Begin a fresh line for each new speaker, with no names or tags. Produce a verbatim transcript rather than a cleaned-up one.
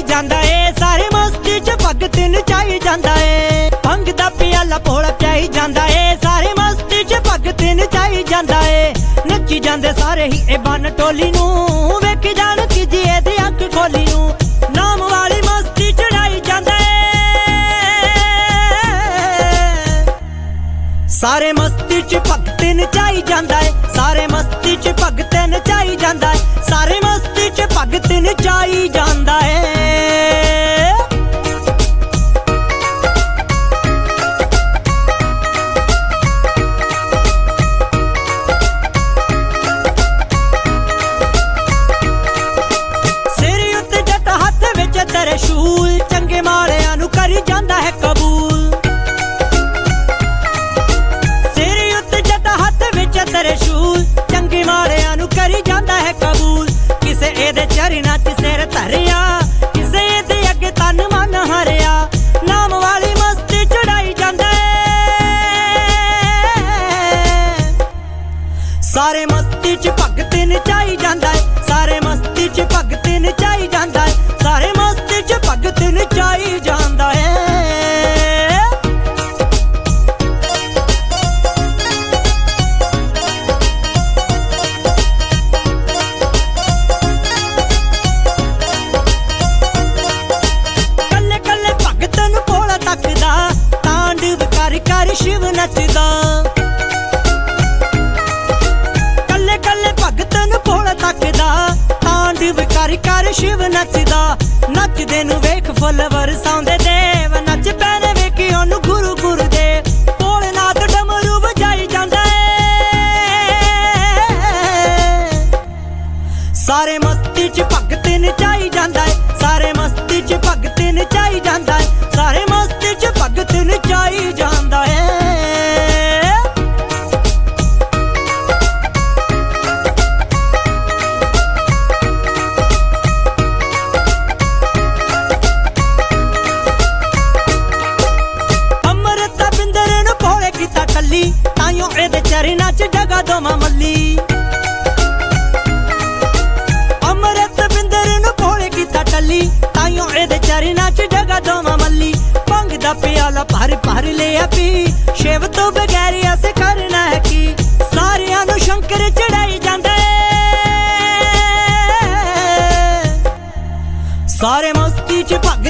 ਚੜਾਈ ਜਾਂਦਾ ਏ, ਸਾਰੇ ਮਸਤੀ ਚ ਭਗਤ ਨਚਾਈ ਜਾਂਦਾ ਏ। ਭੰਗ ਦਾ ਪਿਆਲਾ ਭੋਲਾ ਪਿਆਈ ਜਾਂਦਾ ਏ, ਸਾਰੇ ਮਸਤੀ ਚ ਭਗਤ ਨਚਾਈ ਜਾਂਦਾ ਏ। ਨੱਚੀ ਜਾਂਦੇ ਸਾਰੇ ਹੀ ਇਹ ਬੰਨ ਟੋਲੀ ਨੂੰ, ਵੇਖ ਜਾਣ ਕਿ ਜੀ ਇਹਦੀ ਅੱਖ ਖੋਲੀ ਨੂੰ। ਨਾਮ ਵਾਲੀ ਮਸਤੀ ਚੜਾਈ ਜਾਂਦਾ ਏ, ਸਾਰੇ ਮਸਤੀ ਚ ਭਗਤ ਨਚਾਈ ਜਾਂਦਾ ਏ, ਸਾਰੇ ਮਸਤੀ ਚ ਭਗਤ ਨਚਾਈ ਜਾਂਦਾ ਏ, ਸਾਰੇ ਮਸਤੀ ਚ ਭਗਤ ਨਚਾਈ ਜਾਂਦਾ ਏ। ਸਿਰ ਉੱਤੇ ਜੱਟ ਹੱਥ ਵਿੱਚ ਤਰਸ਼ੂਲ, ਚੰਗੇ ਮਾਲਿਆਂ ਨੂੰ ਕਰੀ ਜਾਂਦਾ ਹੈ ਕਬੂਲ। ਤਰਸ਼ੂਲ ਚੰਗੇ ਮਾਲਿਆਂ ਨੂੰ ਕਰੀ ਜਾਂਦਾ ਹੈ ਕਬੂਲ। ਕਿਸੇ ਇਹਦੇ ਚਰਨਾਂ ਚ ਸਿਰ ਧਰਿਆ, ਕਿਸੇ ਇਹਦੇ ਅੱਗੇ ਤਨ ਮਨ ਹਰਿਆ। ਨਾਮ ਵਾਲੀ ਮਸਤੀ ਚੜਾਈ ਜਾਂਦਾ ਏ, ਸਾਰੇ ਮਸਤੀ ਚ ਭਗਤ ਨਚਾਈ ਜਾਂਦਾ ਏ, ਸਾਰੇ ਮਸਤੀ ਚ ਭਗਤ ਨਚਾਈ ਜਾਂਦਾ ਏ, ਸਾਰੇ ਮਸਤੀ ਚ ਭਗਤ ਨਚਾਈ ਜਾਂਦਾ ਏ। ਕਰ ਸ਼ਿਵ ਨੱਚਦਾ, ਕੱਲੇ ਕੱਲੇ ਭਗਤ ਨੂੰ ਭੋਲਾ ਤੱਕਦਾ। ਤਾਂਡਵ ਕਰ ਕਰ ਸ਼ਿਵ ਨੱਚਦਾ, ਨੱਚਦੇ ਨੂੰ ਵੇਖ ਫੁੱਲ ਵਰਸਾਉਂਦੇ ਦੇਵ। ਨੱਚ ਪੈਣੇ ਵੇਖੀ ਉਹਨੂੰ ਗੁਰੂ ਗੁਰਦੇਵ, ਭੋਲੇਨਾਥ ਡਮਰੂ ਵਜਾਈ ਜਾਂਦਾ ਏ, ਸਾਰੇ ਮਸਤੀ ਚ ਭਗਤ ਨਚਾਈ ਜਾਂਦਾ ਏ, ਸਾਰੇ ਮਸਤੀ ਚ ਭਗਤ ਨਚਾਈ ਜਾਂਦਾ ਏ, ਸਾਰੇ ਮਸਤੀ ਚ ਭਗਤ ਨਚਾਈ ਜਾਂਦਾ ਏ। ਅੰਮ੍ਰਿਤ ਬਿੰਦਰ ਨੂੰ ਭੋਲੇ ਕੀਤਾ ਟੱਲੀ, ਤਾਈਓ ਇਹਦੇ ਚਰਨਾਂ ਚ ਜਗਾ ਦੋਵਾਂ ਮੱਲੀ। ਅੰਮ੍ਰਿਤ ਬਿੰਦਰ ਨੂੰ ਭੋਲੇ ਕੀਤਾ ਟੱਲੀ, ਤਾਈਓ ਇਹਦੇ ਚਰਨਾਂ ਚ ਜਗਾ ਦੋਵਾਂ ਮੱਲੀ। ਭੰਗ ਦਾ ਪਿਆਲਾ ਭਰ ਭਰ ਲਿਆ ਪੀ, ਸ਼ਿਵ ਤੋਂ ਬਗੈਰ ਅਸੀਂ ਕਰਨਾ ਹੈ ਕੀ। ਸਾਰਿਆਂ ਨੂੰ ਸ਼ੰਕਰ ਚੜਾਈ ਜਾਂਦਾ ਏ, ਸਾਰੇ ਮਸਤੀ ਚ ਭਗਤ